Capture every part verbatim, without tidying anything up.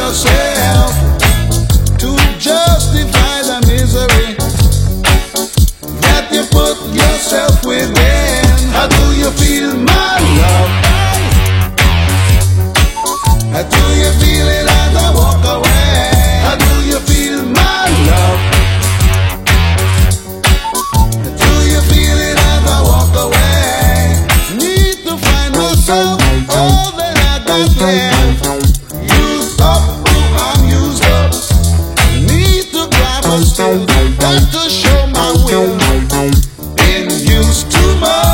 yourself to justify the misery that you put yourself within. How do you feel, my love? How do you feel it as I walk away? How do you feel, my love? How do you feel it as I walk away? Need to find myself, all that I got left. Used up, I'm used up. Need to grab a still, got to show my will. Been used too much.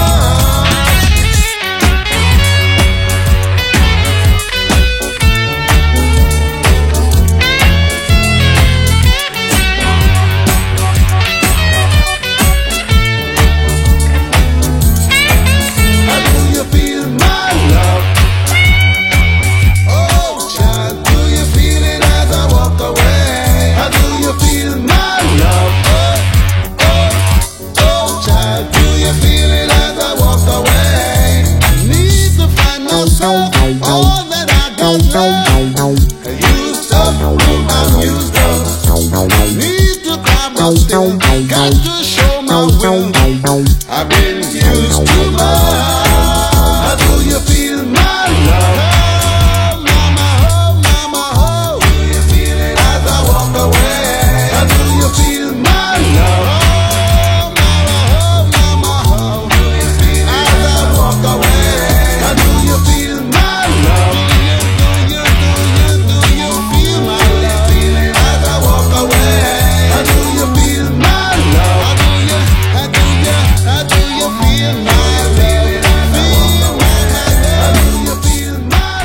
All that I got left, used up, I'm used up. Need to grab my still, got to show my will. I've been used too much. How do you feel, my love? Oh, mama, oh, mama, oh. Do you feel it as I walk away? How do you feel, my love? Oh, mama, oh, mama, oh. Do you feel it as I walk away? How do you feel, my love? Do you, do you, do you feel my love? Feel it as I walk away. How do you feel, my love? How do you, how do you, how do you feel my love? Feel it as I walk away. How do you feel my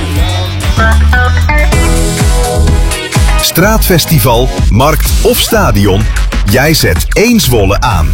love? Straatfestival, markt of stadion, jij zet één Zwolle aan.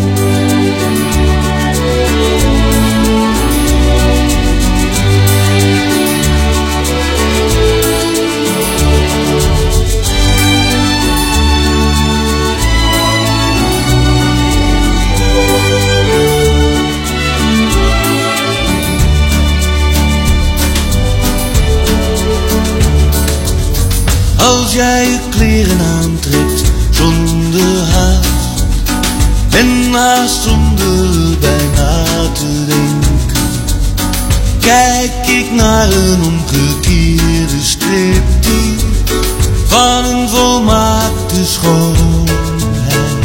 Als jij je kleren aantrekt zonder haast en haast zonder bij na te denken, kijk ik naar een omgekeerde striptease van een volmaakte schoonheid.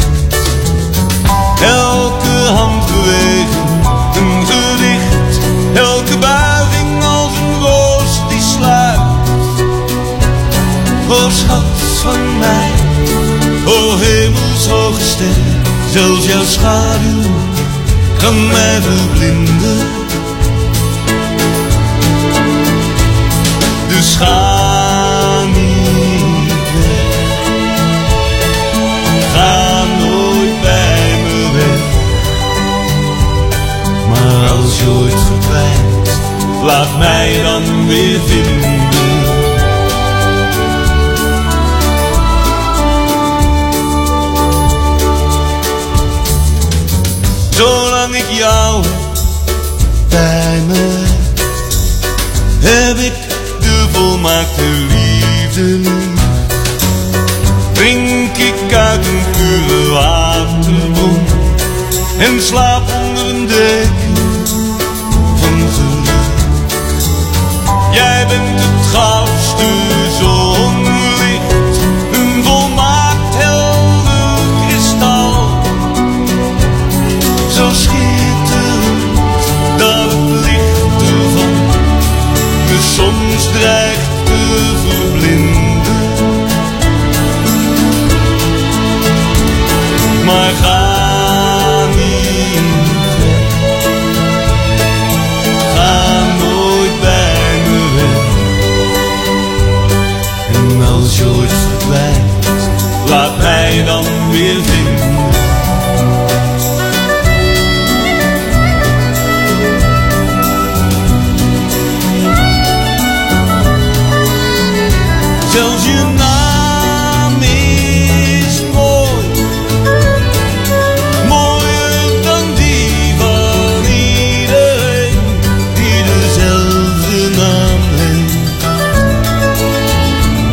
Elke handbeweging een gedicht, elke buiging als een roos die sluit. O schat van mij, o hemelshoge ster, zelfs jouw schaduw kan mij verblinden. Dus ga niet weg, ga nooit bij me weg. Maar als je ooit verdwijnt, laat mij dan weer vinden. Zolang ik jou bij me heb ik de volmaakte liefde lief. Drink ik uit een pure waterbron en slaap onder een deken van geluk. Jij bent het goudste zonlicht, een volmaakt helder kristal. Zo schitterend dat het licht ervan me soms dreigt te verblinden. Maar ga niet weg, ga nooit bij me weg. En als je ooit verdwijnt, laat mij dan weer vinden. Zelfs je naam is mooi, mooier dan die van iedereen die dezelfde naam heeft.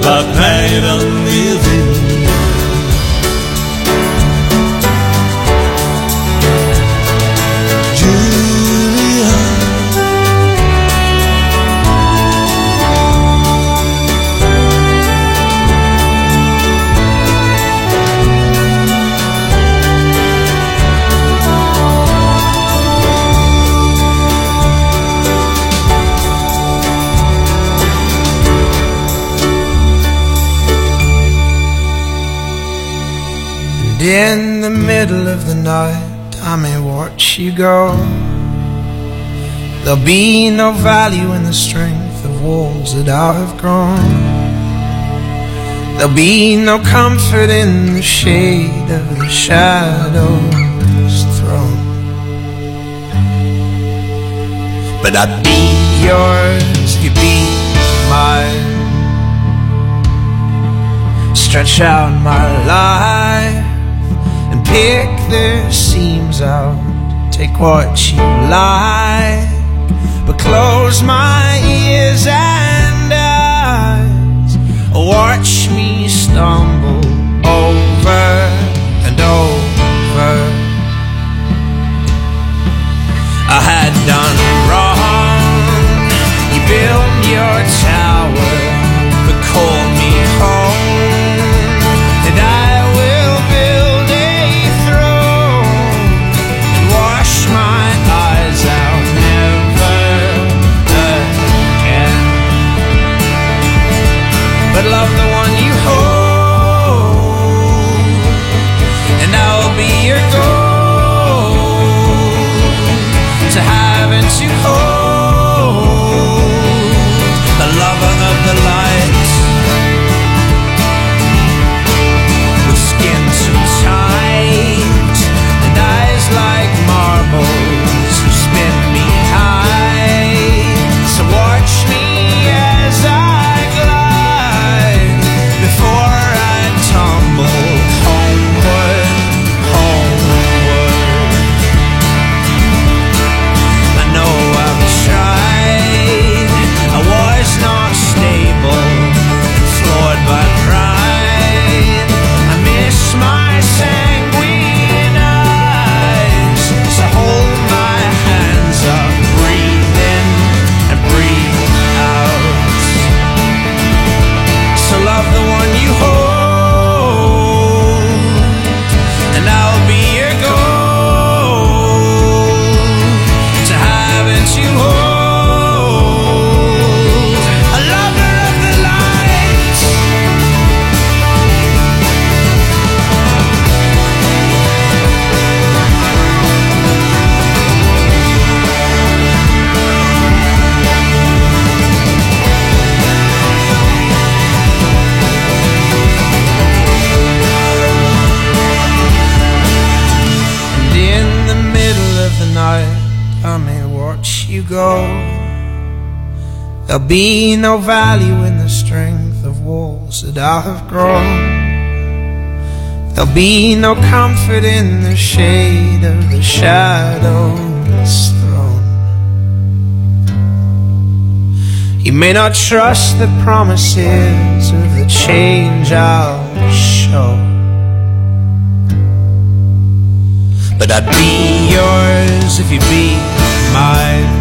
laat mij dan weer vinden. Julia, in the middle of the night I may watch you go. There'll be no value in the strength of walls that I have grown. There'll be no comfort in the shade of the shadow's throne. But I'd be yours if you'd be mine. Stretch out my life and pick the seams out. Take what you like, but close my ears and eyes. Watch me stumble over and over. I had done wrong. You built your tower, but call me home. And I will build a throne and wash my eyes out never again. But love the one you hold, and I'll be your goal to have and to hold, the lover of the light. Skin too tight and eyes like marbles who spin me high. So watch me as I glide before I tumble homeward, homeward. I know I've tried. I was not stable, floored by pride. My sanguine eyes, so hold my hands up, breathe in and breathe out. So love the one you hold, and I'll be your goal to have and to hold, a lover of the light. I may watch you go. There'll be no value in the strength of walls that I have grown. There'll be no comfort in the shade of the shadow's throne. You may not trust the promises of the change I'll show, but I'd be yours if you'd be mine.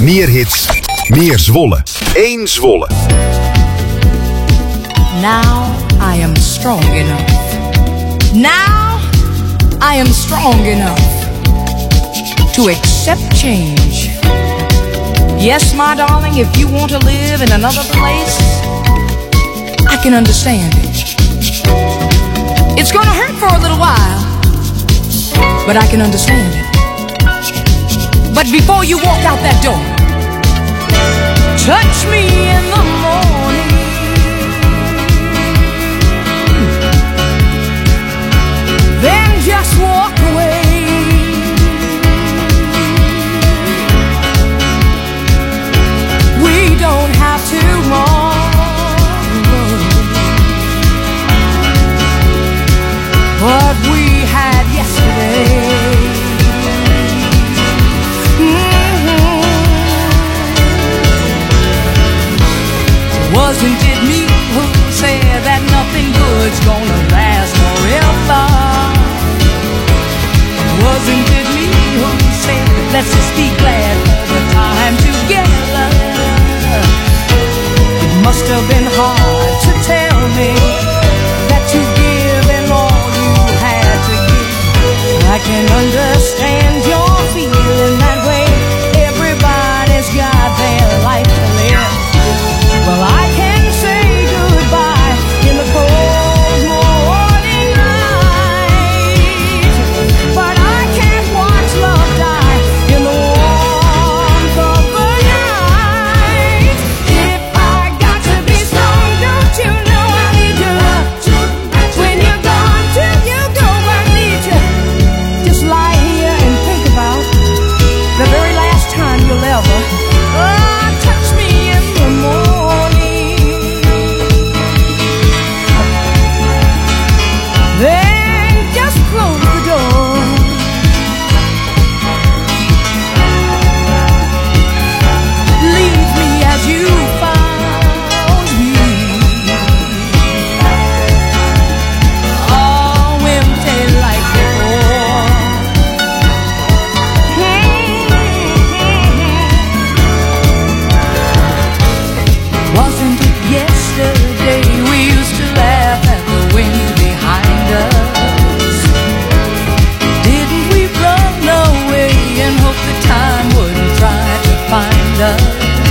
Meer hits, meer Zwolle. Eén Zwolle. Now I am strong enough. Now I am strong enough to accept change. Yes, my darling, if you want to live in another place, I can understand it. It's gonna hurt for a little while, but I can understand it. But before you walk out that door, touch me in the morning. Then just walk away. We don't have tomorrow, what we had yesterday. Wasn't it me who said that nothing good's gonna last forever? Wasn't it me who said let's just be glad for the time together? It must have been hard to tell me that you've given all you had to give. I can understand your feeling that way. Everybody's got their life to live. Well, I can say goodbye in the cold morning light, but I can't watch love die in the warmth of the night. If I got to be strong, don't you know I need your love? When you're gone, till you go, I need you. Just lie here and think about the very last time you'll ever oh, touch me in the morning. Then just close the door. Leave me as you found me, all empty like before. Wasn't it yesterday we used to laugh at the wind behind us? Didn't we run away and hope the time wouldn't try to find us?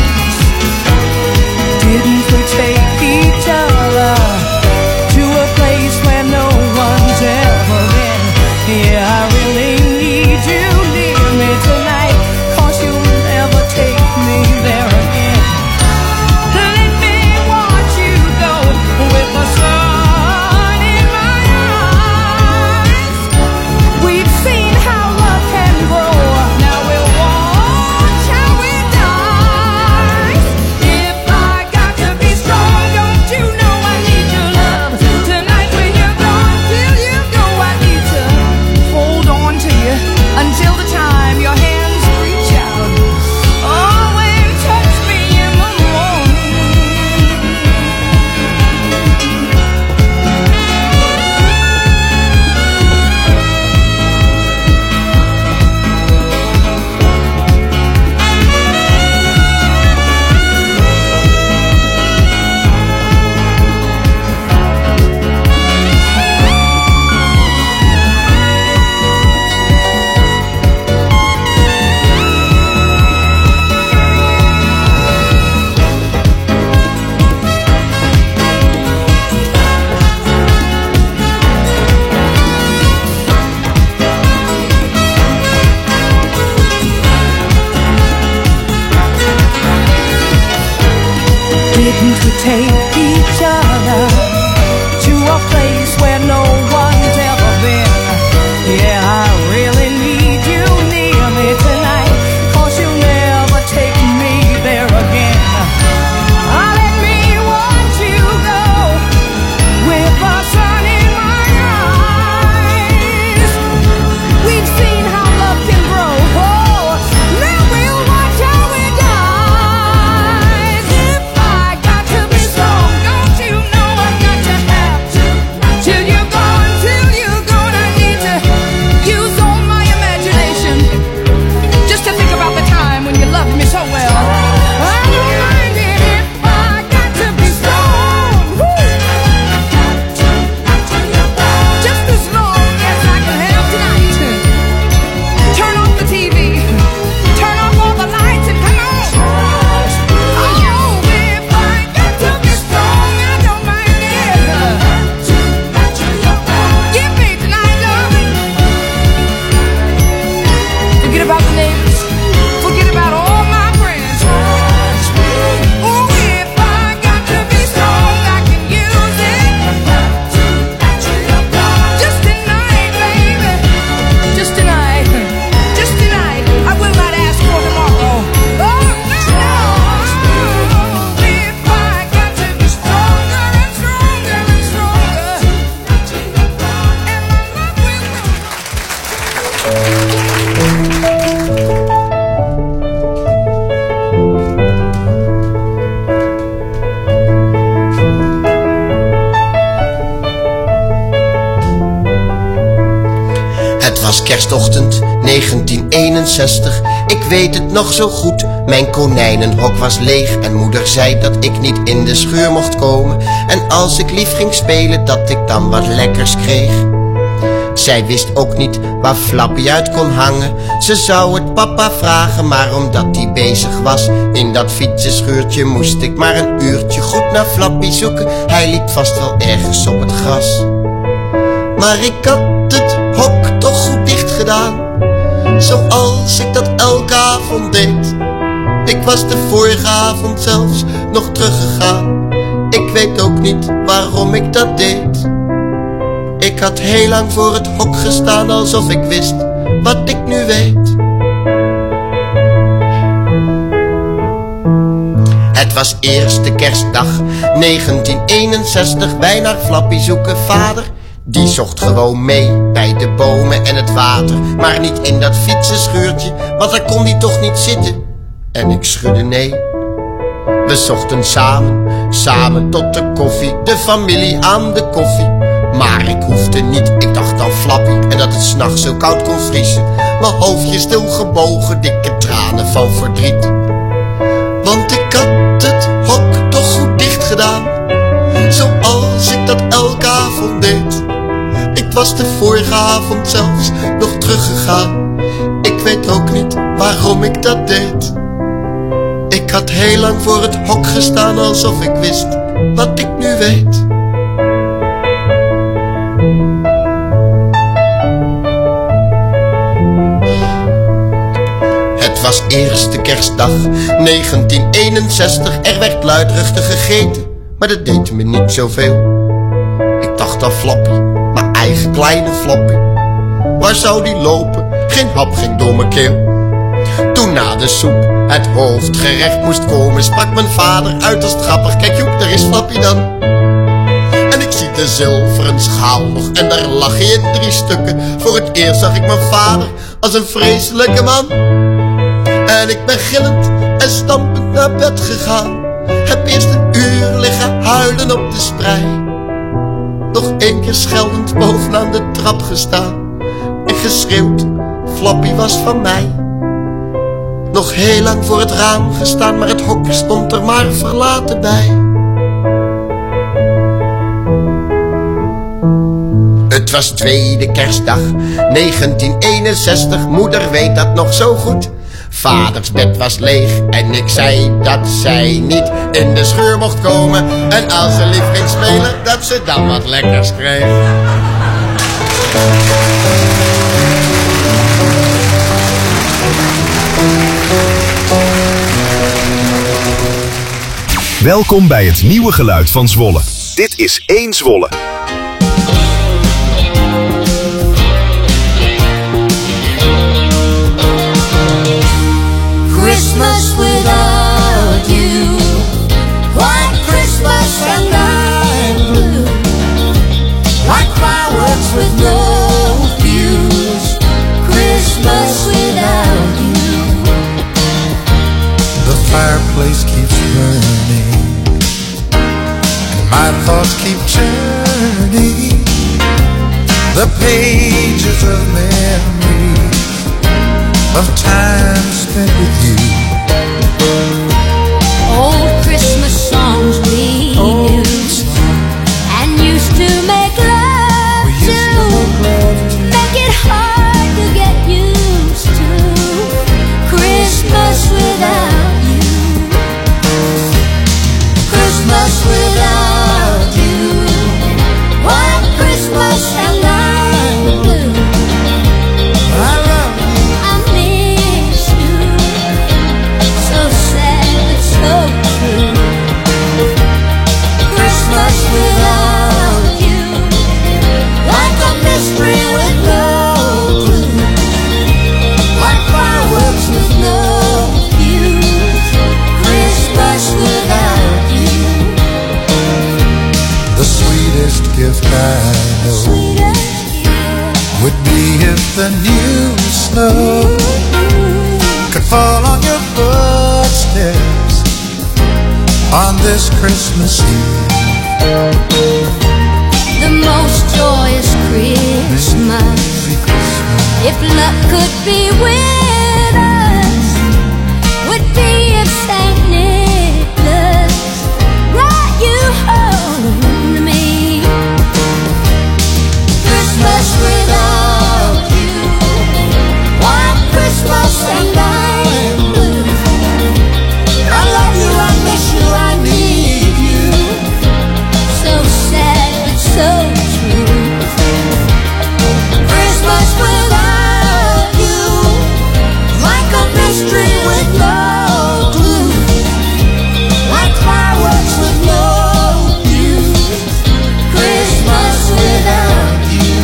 Didn't we take each other to a place where no one's ever been? Yeah, I really need you near me tonight, 'cause you'll never take me there again. Let me watch you go with the sun in my eyes. We've seen how love can grow. Now we'll watch how it dies. If I got to be strong, don't you know I need your love? Tonight when you're gone, till you go, I need to hold on to you until the time your hands reach out. Oh, and touch me in the morning. Didn't we take each other to a place where no one's ever been? Yeah, I really need you near me tonight, 'cause you'll never take me there again. Ah, let me watch you go with the sun in my eyes. We've seen how love can grow. Oh, now we'll watch how it dies. If I got to be strong, was kerstochtend negentien eenenzestig. Ik weet het nog zo goed. Mijn konijnenhok was leeg en moeder zei dat ik niet in de schuur mocht komen. En als ik lief ging spelen dat ik dan wat lekkers kreeg. Zij wist ook niet waar Flappy uit kon hangen. Ze zou het papa vragen, maar omdat hij bezig was in dat fietsenschuurtje moest ik maar een uurtje goed naar Flappy zoeken. Hij liep vast wel ergens op het gras. Maar ik had het hok toch goed dicht gedaan, zoals ik dat elke avond deed. Ik was de vorige avond zelfs nog teruggegaan. Ik weet ook niet waarom ik dat deed. Ik had heel lang voor het hok gestaan, alsof ik wist wat ik nu weet. Het was eerste kerstdag negentien eenenzestig. Wij naar Flappy zoeken. Vader, die zocht gewoon mee bij de bomen en het water, maar niet in dat fietsenschuurtje, want daar kon hij toch niet zitten. En ik schudde nee. We zochten samen, samen tot de koffie, de familie aan de koffie. Maar ik hoefde niet, ik dacht aan Flappy en dat het 's nachts zo koud kon vriezen. Mijn hoofdje stil gebogen, dikke tranen van verdriet. Want ik had het hok toch goed dicht gedaan, zoals ik dat elke avond deed. Ik was de vorige avond zelfs nog teruggegaan. Ik weet ook niet waarom ik dat deed. Ik had heel lang voor het hok gestaan, alsof ik wist wat ik nu weet. Het was eerste kerstdag negentien eenenzestig. Er werd luidruchtig gegeten, maar dat deed me niet zoveel. Ik dacht aan Flappy, mijn eigen kleine Flappy. Waar zou die lopen? Geen hap ging door mijn keel. Toen na de soep het hoofdgerecht moest komen, sprak mijn vader uit als het grappig. Kijk Joep, daar is Flappy dan. En ik zie de zilveren schaal nog en daar lag hij in drie stukken. Voor het eerst zag ik mijn vader als een vreselijke man. En ik ben gillend en stampend naar bed gegaan. Heb eerst een uur liggen huilen op de sprei. Nog één keer scheldend bovenaan de trap gestaan en geschreeuwd, Flappy was van mij. Nog heel lang voor het raam gestaan, maar het hok stond er maar verlaten bij. Het was tweede kerstdag negentien eenenzestig. Moeder weet dat nog zo goed. Vaders bed was leeg en ik zei dat zij niet in de scheur mocht komen. En als ze lief ging spelen, dat ze dan wat lekkers kreeg. Welkom bij het nieuwe geluid van Zwolle. Dit is één Zwolle. Christmas without you, white Christmas and I'm blue, like fireworks with no fuse. Christmas without you. The fireplace keeps burning and my thoughts keep turning the pages of memories of time spent with you. Old Christmas songs we Old used songs. and used to make love We used to, to make love to. make it hard to get used to. Christmas without you, Christmas without you, white Christmas and I'm blue. I love you. I miss you, so sad but so true. Christmas without you, like a mystery with no clue, like fireworks with no fuse. Christmas without you, The sweetest gift I know sweetest gift. would be if the new snow could fall on your footsteps on this Christmas Eve. The most joyous Christmas Merry Christmas. If luck could be with us, would be if Saint Nicholas brought you home to me. Christmas without you, one Christmas and I'm blue. I love you, I miss you, I need you. So sad but so true. Christmas without you, like a mystery with no clue, like fireworks with no fuse. Christmas without you,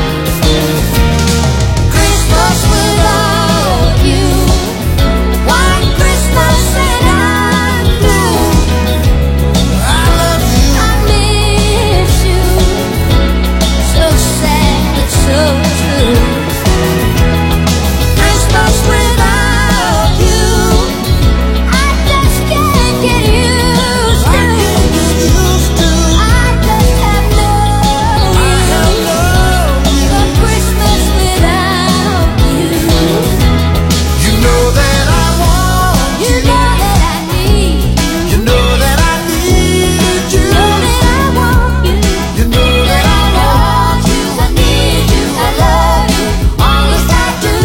Christmas without you, one Christmas and I'm blue. I love you, I miss you, so sad but so true. Christmas without you, I just can't get used to. I just have no use for Christmas without you. You know that I want You know that I need you. you, know that I need you, You know that I want you. you know that I want you, I need you, I love you, always I do.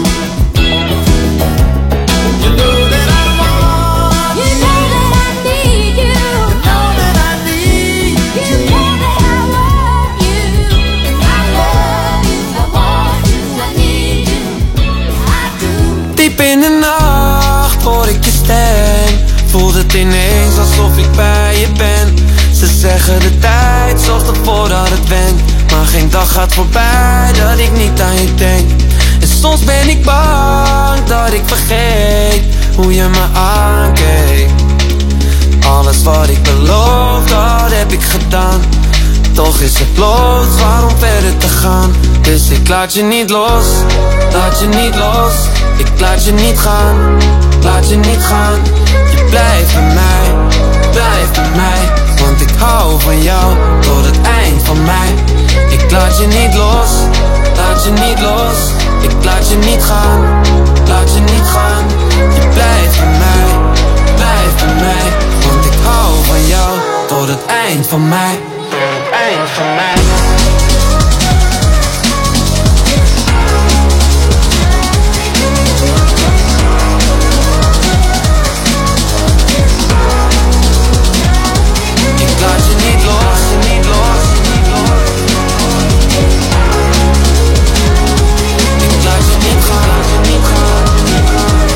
you, know that I want You know that I need you. know that I need You know that I want you. I love you, I want you, I need you, I do. Diep in de nacht hoor ik je stem. Voelt het ineens alsof ik bij je ben. Ze zeggen de tijd zorgt ervoor dat het went. Maar geen dag gaat voorbij dat ik niet aan je denk. En soms ben ik bang dat ik vergeet hoe je me aankeek. Alles wat ik beloofd had heb ik gedaan. Toch is het los, waarom verder te gaan? Dus ik laat je niet los, laat je niet los. Ik laat je niet gaan, laat je niet gaan. Je blijft bij mij, blijf bij mij. Want ik hou van jou tot het eind van mij. Ik laat je niet los, laat je niet los. Ik laat je niet gaan, laat je niet gaan. Je blijft bij mij, blijf bij mij. Want ik hou van jou tot het eind van mij. Eind van mij. Ik laat je niet los, niet los, niet los. Ik laat je niet gaan, niet gaan, niet gaan.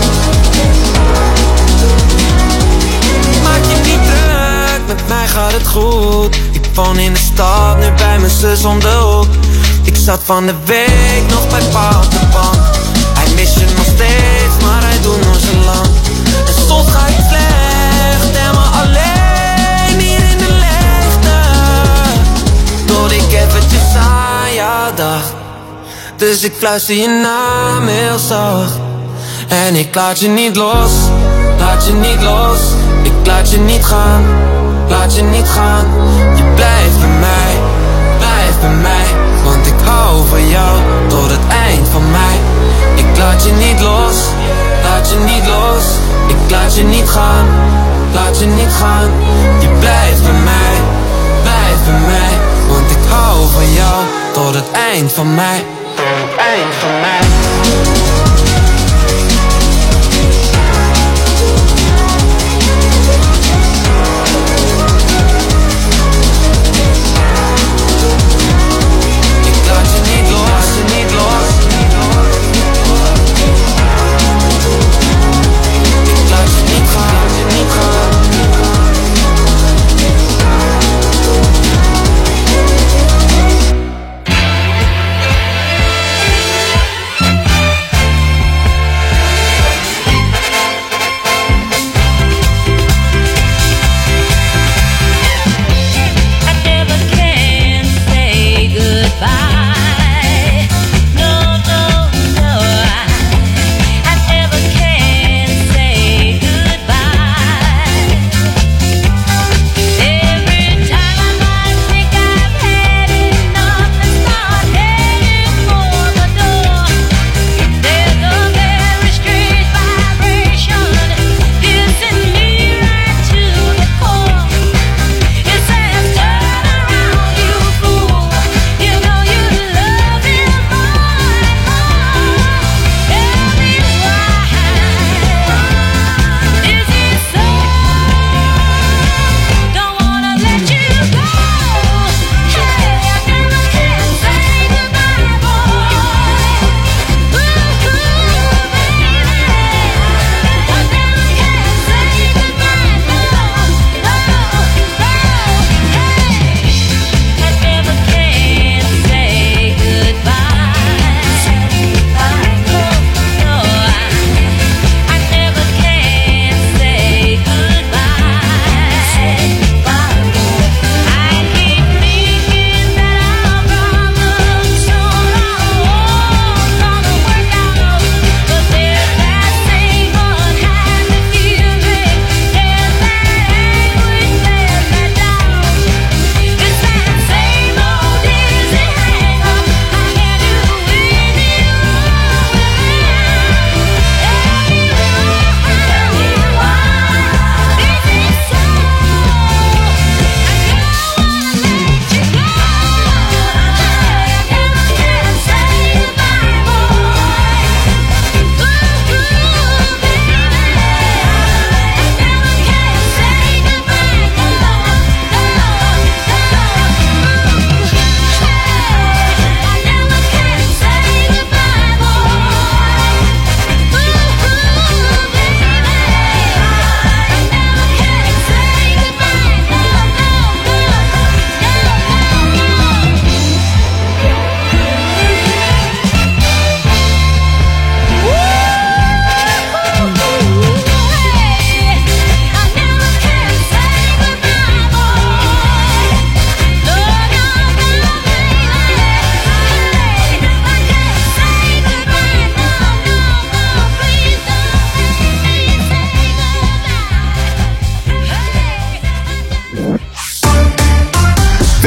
Maak je niet druk, met mij gaat het goed. Ik woon in de stad, nu bij mijn zus om de hoek. Ik zat van de week nog bij pa op de bank. Hij mist je nog steeds, maar hij doet nog zo lang. En soms ga ik slecht en maar alleen hier in de leegte. Tot ik eventjes aan jou dacht. Dus ik fluister je naam heel zacht. En ik laat je niet los, laat je niet los. Ik laat je niet gaan, laat je niet gaan. Je blijft bij mij, blijf bij mij. Want ik hou van jou tot het eind van mij. Ik laat je niet los, laat je niet los. Ik laat je niet gaan, laat je niet gaan. Je blijft bij mij, blijf bij mij. Want ik hou van jou tot het eind van mij. Tot het eind van mij.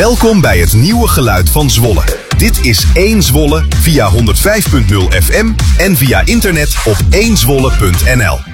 Welkom bij het nieuwe geluid van Zwolle. Dit is één Zwolle via honderd vijf punt nul F M en via internet op één zwolle punt n l.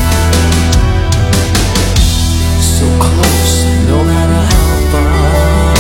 Close, no matter how far.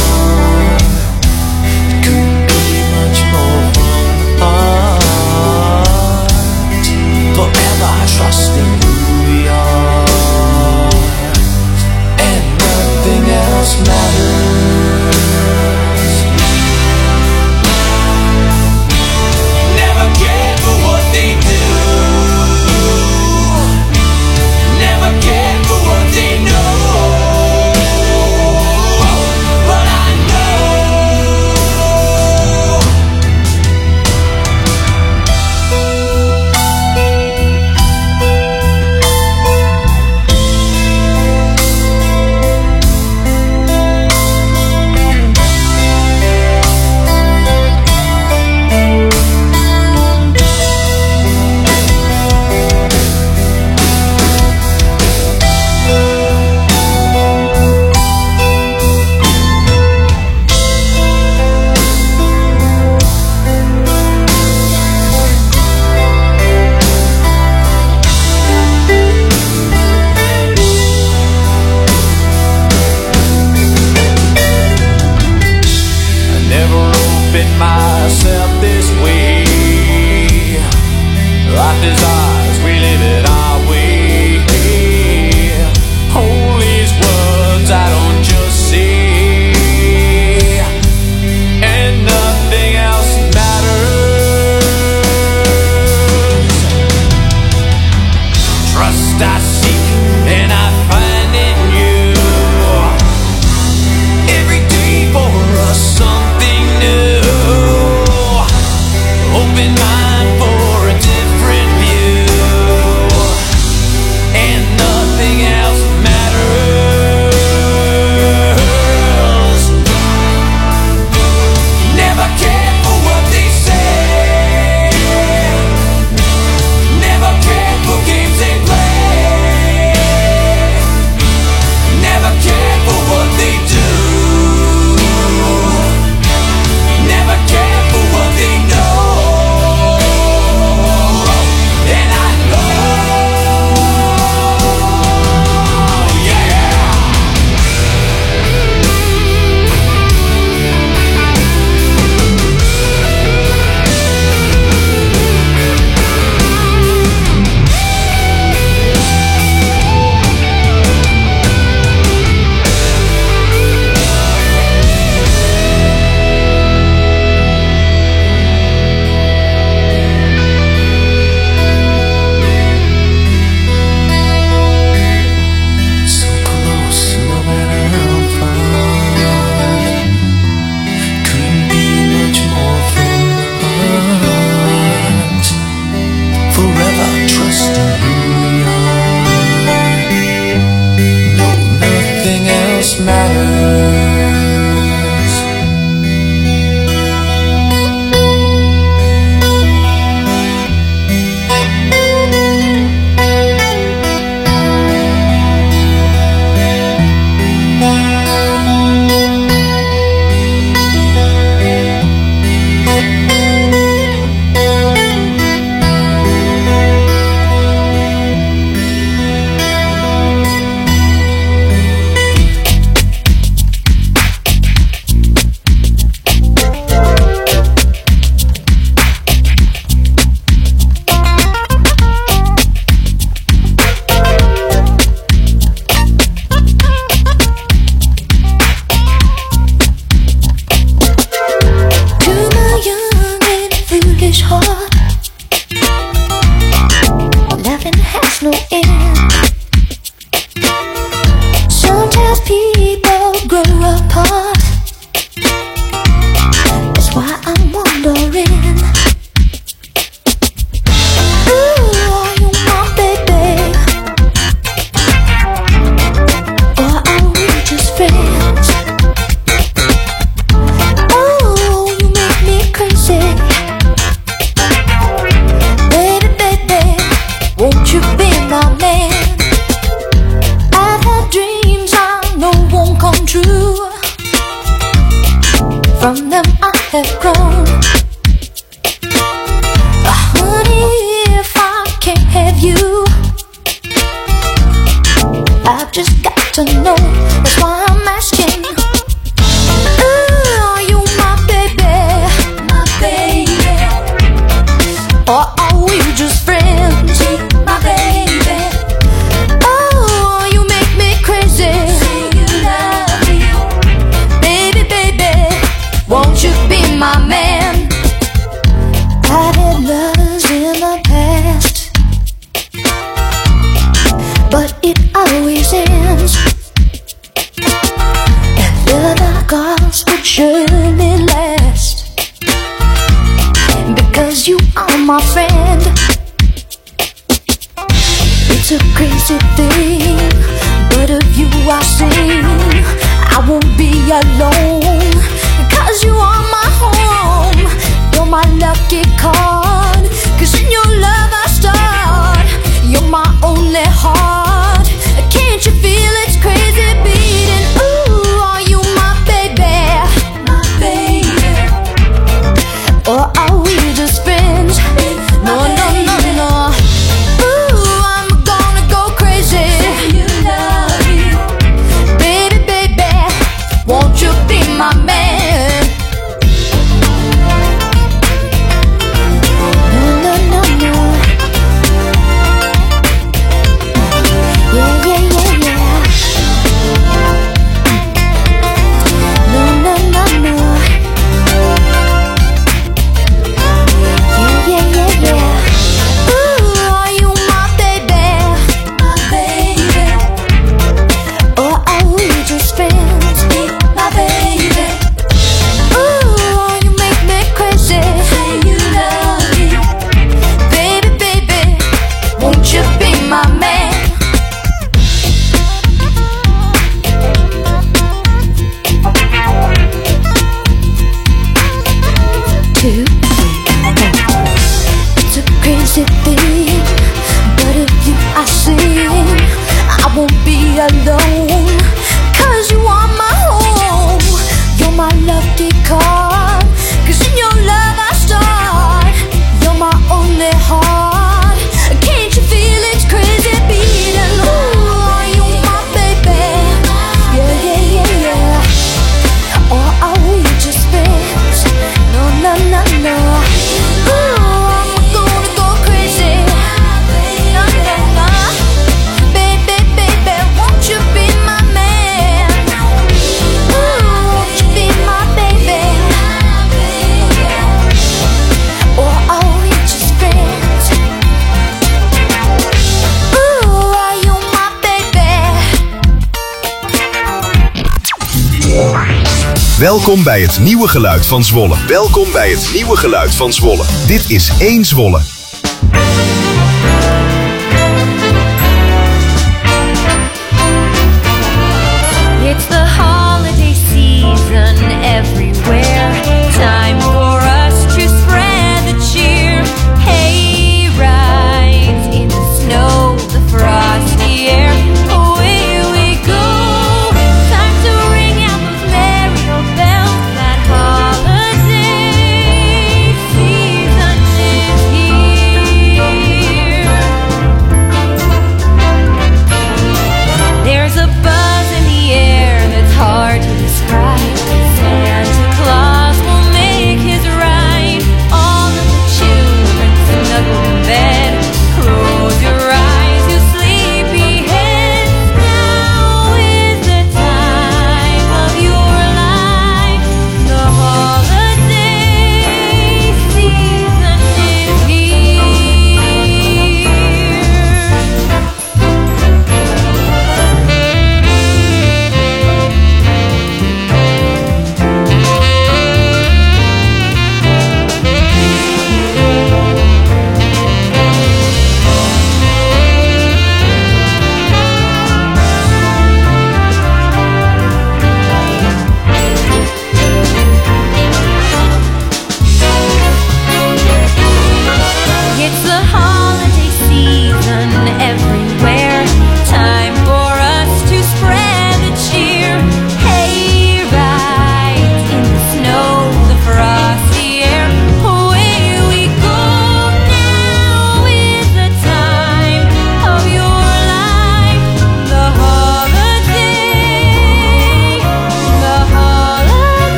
else matters. Welkom bij het nieuwe geluid van Zwolle. Welkom bij het nieuwe geluid van Zwolle. Dit is één Zwolle. It's the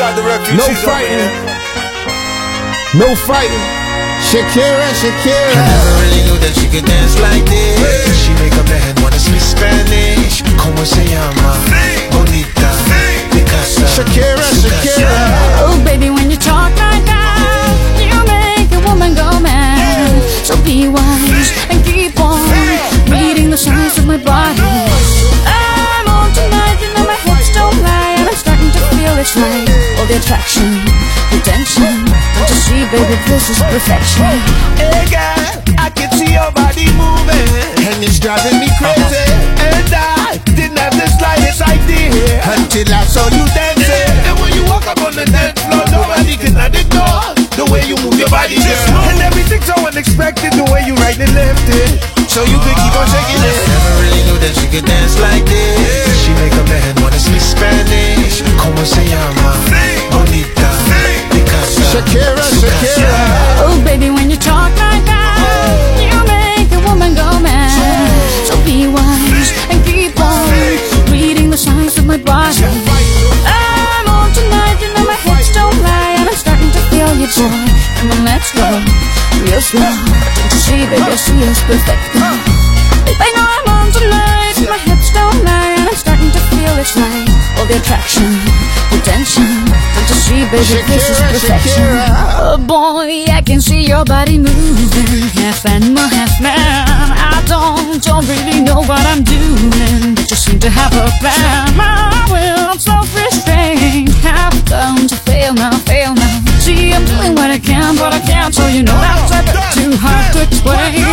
got the refugees No over fighting. here. No fighting. Shakira, Shakira. I never really knew that she could dance like this. She make a man wanna speak Spanish. Como se llama? Bonita. Picasa. Shakira, Shakira. Oh, baby, when you talk like that, you make a woman go mad. So be wise and keep on reading the signs of my body. I'm on tonight, you know my hips don't lie, and I'm starting to feel it's right. All the attraction, the tension. Don't you see, baby, this is perfection. Hey girl, I can see your body moving, And it's driving me crazy. and I didn't have the slightest idea Until I saw you dancing. And when you walk up on the dance floor, nobody can ignore the way you move your body, girl. And everything's so unexpected, the way you right and left it, so you could keep on shaking it. Never really knew that she could dance like this. She make a man wanna speak Spanish. Como se llama? Bonita. Picasa. Shakira, Shakira. Oh, baby, when you talk like that, you make a woman go mad. So be wise and keep on reading the signs of my body. I'm on tonight, you know my hips don't lie, and I'm starting to feel you, boy. Come on, let's go real slow. Don't you see, baby, I see us perfect. I know I'm on tonight, my hips don't lie, and I'm starting to feel it's right. All the attraction, the tension. Don't you see, baby, this is perfection. Oh boy, I can see your body moving, half animal, half man. I don't, don't really know what I'm doing, but you seem to have a plan. My will, self-restraint, have come to fail now, fail now. See, I'm doing what I can, but I can't, so you know that's a bit too hard to explain.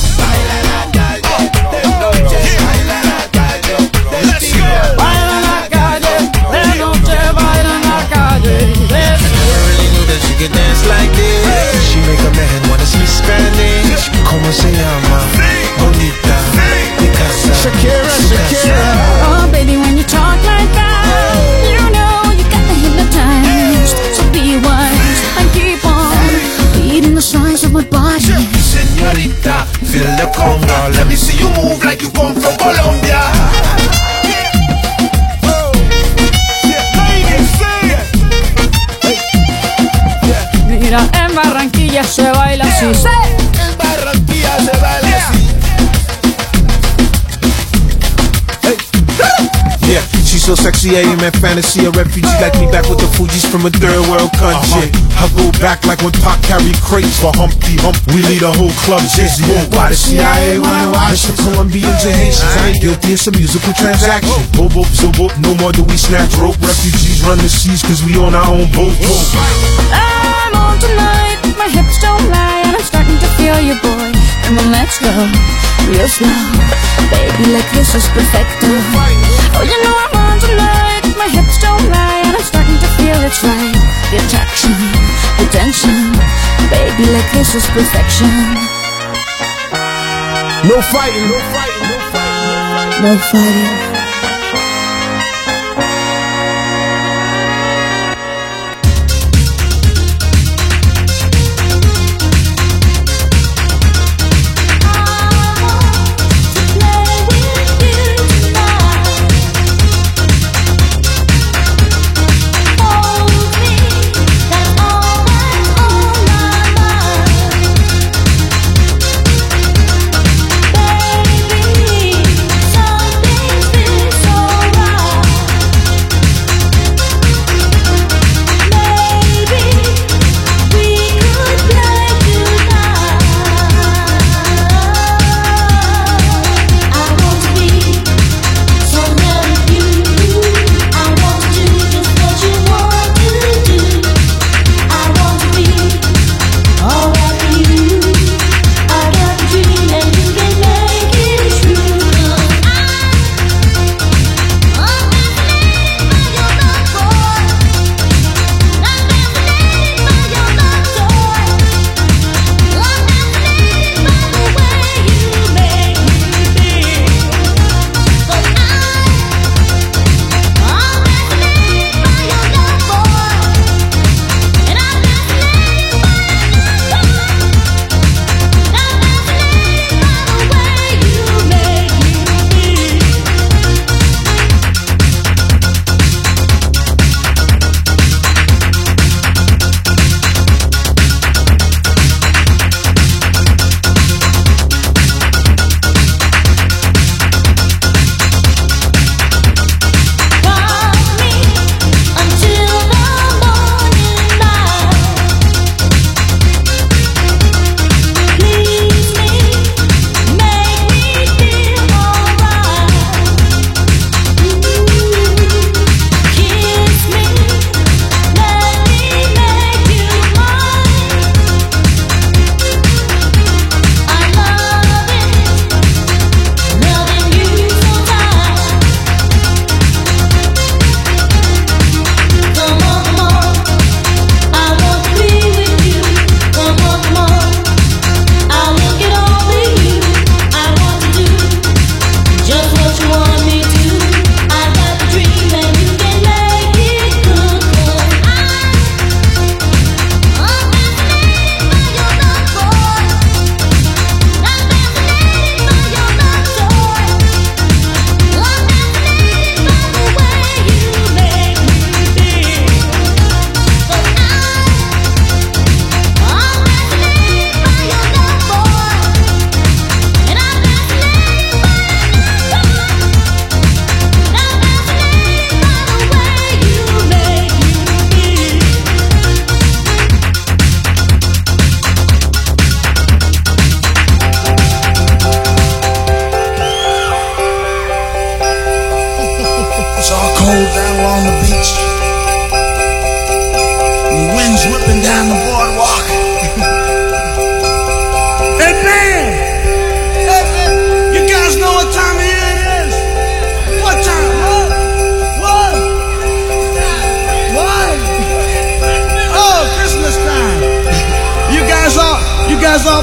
Let's go. Baila la calle, de noche baila en la calle. Let's Never really knew that she could dance like this. She make a man wanna speak Spanish. Como se llama? Bonita. Picasa. Shakira, Shakira. Oh, baby, when you talk like that, you know you got me hypnotized. So be wise and keep on reading the signs of my body. Señorita, feel the conga. Let me see you move like you come from Colombia. Mira, en Barranquilla se baila así. En Barranquilla se baila así. Yeah, she's so sexy, I am at fantasy. A refugee like me back with the Fugees from a third world country. I go back like when Pac carried crates for Humpty Hump. We lead a whole club dizzy. Why the C I A wanna watch the Colombians and Haitians? I ain't guilty, it's a musical transaction. Boop, boop, so boop, no more do we snatch rope. Refugees run the seas cause we on our own boat. I'm on tonight, my hips don't lie, and I'm starting to feel you, boy. Come on, let's go real slow. Baby, like this is perfecto. Oh, you know I'm on tonight, my hips don't lie, and I'm starting to feel it's right. The attraction, the tension. Baby, like this is perfection. No fighting, no fighting, no fighting. No fighting. Baby, something's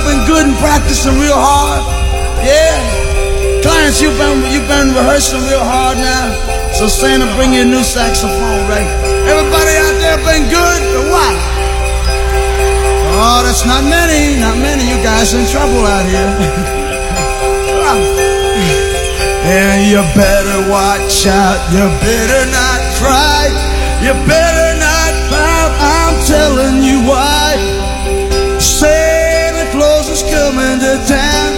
been good and practicing real hard? Yeah? Clarence, you've been, you've been rehearsing real hard now. So Santa, bring you a new saxophone, right? Everybody out there been good or what? Oh, that's not many, not many. You guys in trouble out here. And you better watch out. You better not cry. You better not pout. I'm telling you why. Santa Claus is coming to town.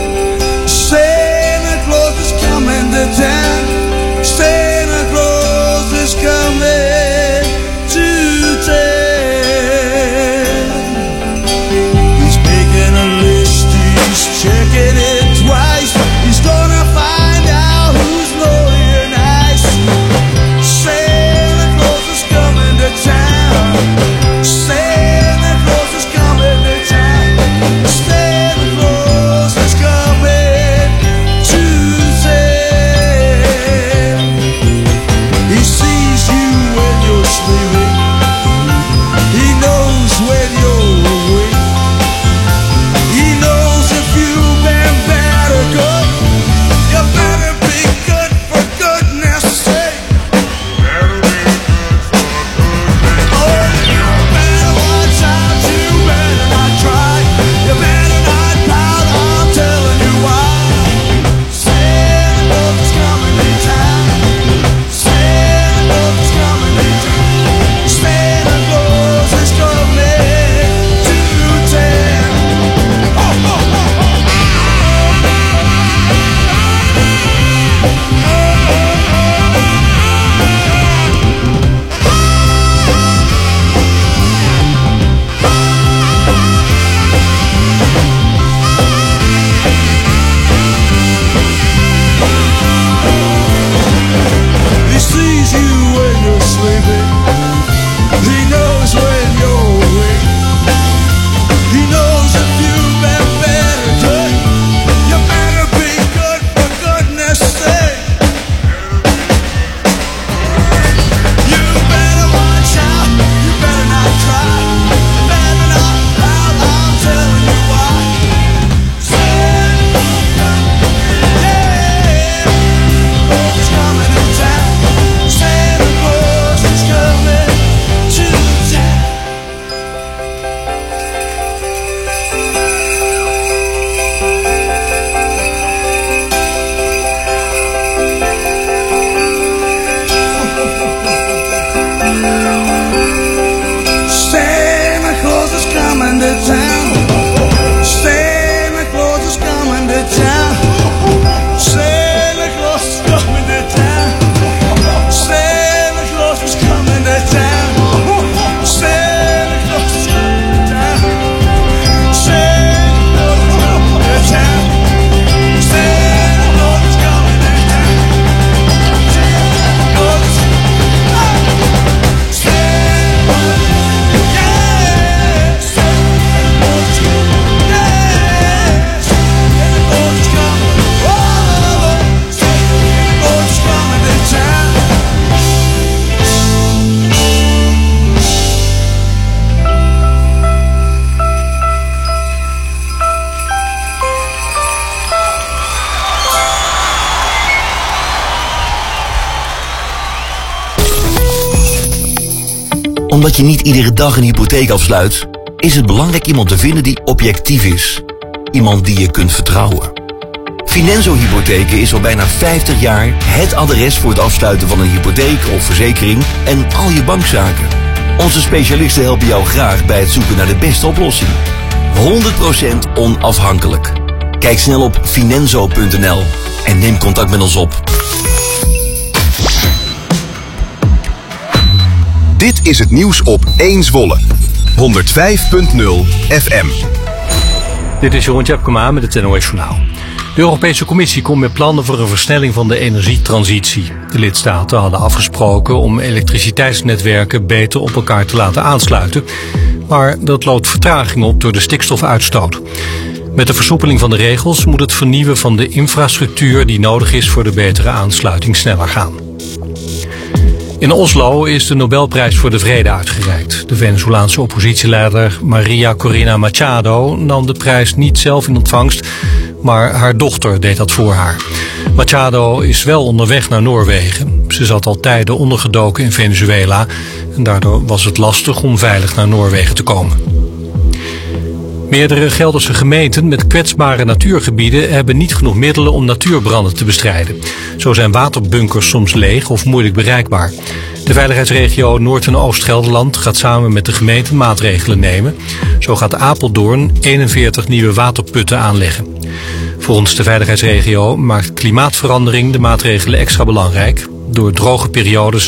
Santa Claus is coming to town. Santa Claus is coming to town. He's making a list, he's checking it twice. He's gonna find out who's loyal and nice. Santa Claus is coming to town. Santa Claus is coming to town. Santa Claus is coming to town. He sees you when you're sleeping. He knows when you're awake. He knows if you've been bad or good. You better be good for goodness sake. Oh, you better watch out. You better not try. You better not pout. I'm telling you why. Santa Claus is coming to town. Santa Claus is coming to town. Santa Claus is coming to town. Oh, oh, oh, oh. He sees you when you're sleeping. He knows when you're awake. He knows if you've been bad or good. You better be good for goodness sake. You better watch out. You better not cry. You better not pout. I'm telling you why. Santa, yeah, Claus is coming to town. Santa Claus is coming to town. Santa Claus is coming to town. Santa Claus is coming to town. Santa Claus is coming to town. Santa Claus is coming to town. Santa Claus is coming to town. Santa Claus is coming to town. Santa Claus is coming to town. Santa Claus is Omdat je niet iedere dag een hypotheek afsluit, is het belangrijk iemand te vinden die objectief is. Iemand die je kunt vertrouwen. Finanzo Hypotheken is al bijna vijftig jaar het adres voor het afsluiten van een hypotheek of verzekering en al je bankzaken. Onze specialisten helpen jou graag bij het zoeken naar de beste oplossing. honderd procent onafhankelijk. Kijk snel op finanzo punt n l en neem contact met ons op. Dit is het nieuws op één Zwolle. honderdvijf punt nul F M. Dit is Jeroen Tjepkema met het N O S Journaal. De Europese Commissie komt met plannen voor een versnelling van de energietransitie. De lidstaten hadden afgesproken om elektriciteitsnetwerken beter op elkaar te laten aansluiten. Maar dat loopt vertraging op door de stikstofuitstoot. Met de versoepeling van de regels moet het vernieuwen van de infrastructuur die nodig is voor de betere aansluiting sneller gaan. In Oslo is de Nobelprijs voor de Vrede uitgereikt. De Venezolaanse oppositieleider Maria Corina Machado nam de prijs niet zelf in ontvangst, maar haar dochter deed dat voor haar. Machado is wel onderweg naar Noorwegen. Ze zat al tijden ondergedoken in Venezuela en daardoor was het lastig om veilig naar Noorwegen te komen. Meerdere Gelderse gemeenten met kwetsbare natuurgebieden hebben niet genoeg middelen om natuurbranden te bestrijden. Zo zijn waterbunkers soms leeg of moeilijk bereikbaar. De veiligheidsregio Noord- en Oost-Gelderland gaat samen met de gemeente maatregelen nemen. Zo gaat Apeldoorn eenenveertig nieuwe waterputten aanleggen. Volgens de veiligheidsregio maakt klimaatverandering de maatregelen extra belangrijk. Door droge periodes